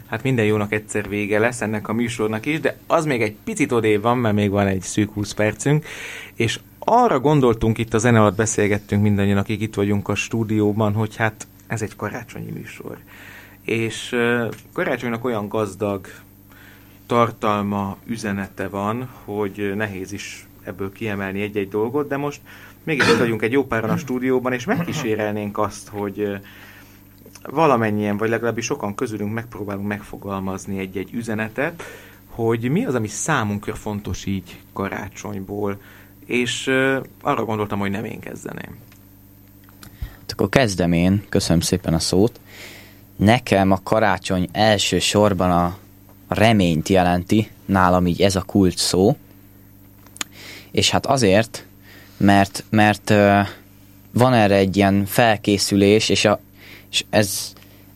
Hát minden jónak egyszer vége lesz, ennek a műsornak is, de az még egy picit odébb van, mert még van egy szűk 20 percünk, és arra gondoltunk, itt a zene alatt beszélgettünk mindannyian, akik itt vagyunk a stúdióban, hogy hát ez egy karácsonyi műsor. És karácsonynak olyan gazdag tartalma, üzenete van, hogy nehéz is ebből kiemelni egy-egy dolgot, de most mégis itt vagyunk egy jó páran a stúdióban, és megkísérelnénk azt, hogy valamennyien, vagy legalábbis sokan közülünk megpróbálunk megfogalmazni egy-egy üzenetet, hogy mi az, ami számunkra fontos így karácsonyból, és arra gondoltam, hogy nem én kezdeném. Akkor kezdem én, köszönöm szépen a szót. Nekem a karácsony elsősorban a reményt jelenti, nálam így ez a kulcs szó, és hát azért, mert van erre egy ilyen felkészülés, és ez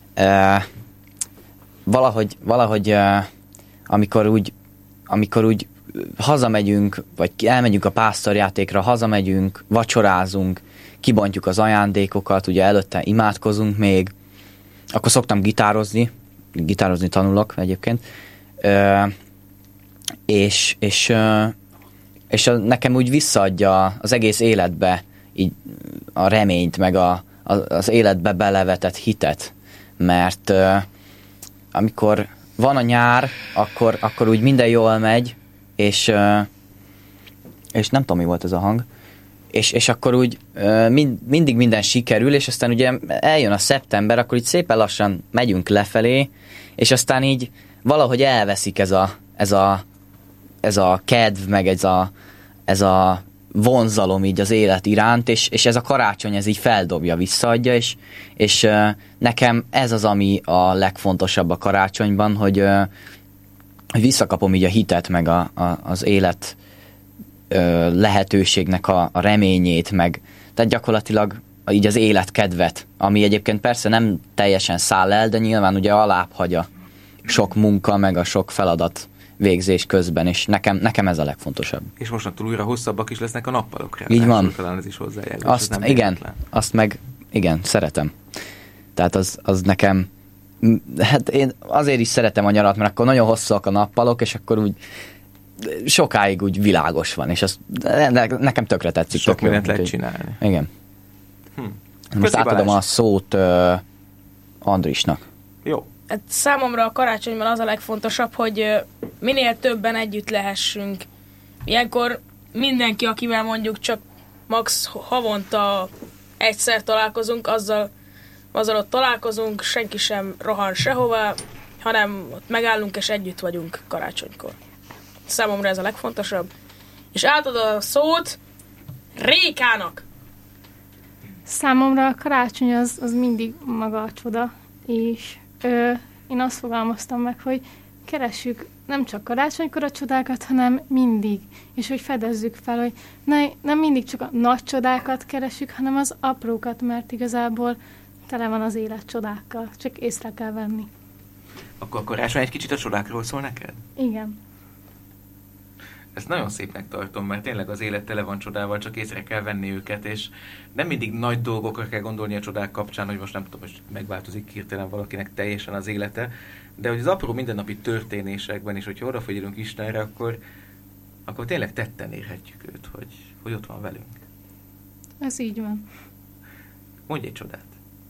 valahogy amikor úgy hazamegyünk, vagy elmegyünk a pásztorjátékra, hazamegyünk, vacsorázunk, kibontjuk az ajándékokat, ugye előtte imádkozunk még, akkor szoktam gitározni tanulok egyébként, és nekem úgy visszaadja az egész életbe így a reményt, meg az életbe belevetett hitet, mert amikor van a nyár, akkor úgy minden jól megy, és nem tudom, mi volt ez a hang, és akkor úgy mindig minden sikerül, és aztán ugye eljön a szeptember, akkor így szépen lassan megyünk lefelé, és aztán így valahogy elveszik ez a kedv, meg ez a vonzalom így az élet iránt, és ez a karácsony, ez így feldobja, visszaadja, és nekem ez az, ami a legfontosabb a karácsonyban, hogy visszakapom így a hitet, meg az élet lehetőségnek a reményét, meg tehát gyakorlatilag így az életkedvet, ami egyébként persze nem teljesen száll el, de nyilván ugye alább hagy a sok munka, meg a sok feladat végzés közben, és nekem ez a legfontosabb. És mostantól újra hosszabbak is lesznek a nappalok. Így van. Talán ez is hozzájárul. Azt meg szeretem. Tehát az nekem, hát én azért is szeretem a nyarat, mert akkor nagyon hosszúak a nappalok, és akkor úgy sokáig úgy világos van, és az nekem tökre tetszik. Sok mindent lehet csinálni. Igen. Most átadom a szót Andrisnak. Jó. Hát számomra a karácsonyban az a legfontosabb, hogy minél többen együtt lehessünk. Ilyenkor mindenki, akivel mondjuk csak max havonta egyszer találkozunk, azzal ott találkozunk, senki sem rohan sehova, hanem ott megállunk és együtt vagyunk karácsonykor. Számomra ez a legfontosabb. És átadom a szót Rékának! Számomra a karácsony az mindig maga a csoda, és én azt fogalmaztam meg, hogy keressük nem csak karácsonykor a csodákat, hanem mindig, és hogy fedezzük fel, hogy nem mindig csak a nagy csodákat keressük, hanem az aprókat, mert igazából tele van az élet csodákkal, csak észre kell venni. Akkor a karácsony egy kicsit a csodákról szól neked? Igen. Ezt nagyon szépnek tartom, mert tényleg az élet tele van csodával, csak észre kell venni őket, és nem mindig nagy dolgokra kell gondolni a csodák kapcsán, hogy most nem tudom, hogy megváltozik hirtelen valakinek teljesen az élete, de hogy az apró mindennapi történésekben is, hogyha odafigyelünk Istenre, akkor tényleg tetten érhetjük őt, hogy ott van velünk. Ez így van. Mondj egy csodát.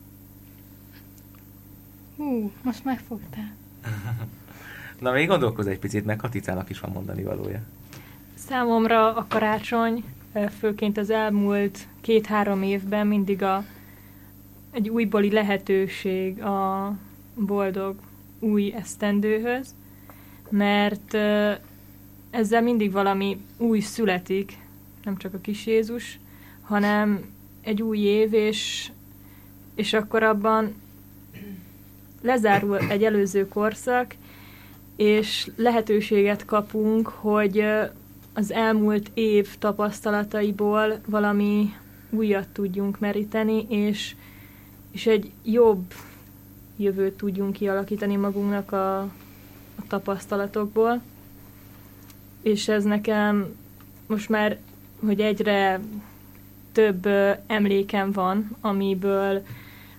Most megfogtál. Na, még gondolkozz egy picit, meg Katicának is van mondani valója. Számomra a karácsony, főként az elmúlt 2-3 évben mindig egy újbóli lehetőség a boldog új esztendőhöz, mert ezzel mindig valami új születik, nem csak a kis Jézus, hanem egy új év, és akkor abban lezárul egy előző korszak, és lehetőséget kapunk, hogy az elmúlt év tapasztalataiból valami újat tudjunk meríteni, és egy jobb jövőt tudjunk kialakítani magunknak a tapasztalatokból. És ez nekem most már, hogy egyre több emlékem van, amiből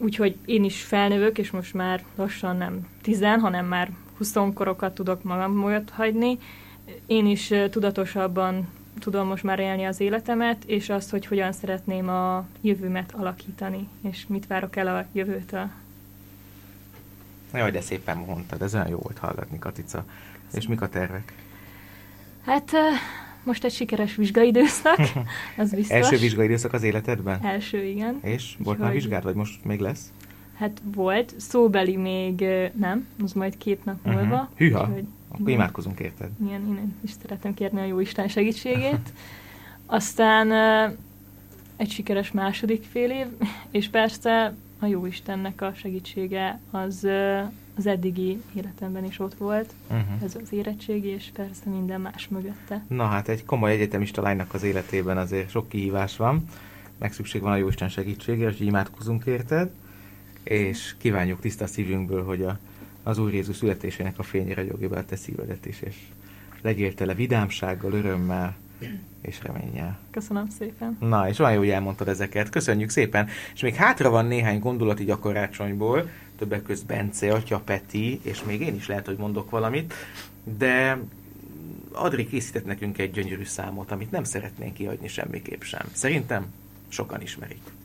úgyhogy én is felnövök, és most már lassan nem 10, hanem már 20 korokat tudok magam mögött hagyni. Én is tudatosabban tudom most már élni az életemet, és azt, hogy hogyan szeretném a jövőmet alakítani, és mit várok el a jövőtől. Jaj, de szépen mondtad, ez olyan jó volt hallgatni, Katica. És mik a tervek? Hát most egy sikeres vizsgaidőszak, az biztos. Első vizsgaidőszak az életedben? Első, igen. És volt már vizsgád, vagy most még lesz? Hát volt, szóbeli még nem, az majd 2 nap múlva. Hűha, akkor imádkozunk érted. Igen, én is szeretem kérni a Jóisten segítségét. Aztán egy sikeres második fél év, és persze a Jóistennek a segítsége az eddigi életemben is ott volt. Ez az érettségi, és persze minden más mögötte. Na hát egy komoly egyetemista lánynak az életében azért sok kihívás van, meg szükség van a Jóisten segítségére, és imádkozunk érted, és kívánjuk tiszta szívünkből, hogy az Úr Jézus születésének a fénye ragyogja be a te szívedet is, és legyél tele vidámsággal, örömmel és reménnyel. Köszönöm szépen. Na, és olyan jó, hogy elmondtad ezeket. Köszönjük szépen. És még hátra van néhány gondolat így a karácsonyból, többek között Bence, Atya, Peti, és még én is lehet, hogy mondok valamit, de Adri készített nekünk egy gyönyörű számot, amit nem szeretnénk kihagyni semmiképp sem. Szerintem sokan ismerik.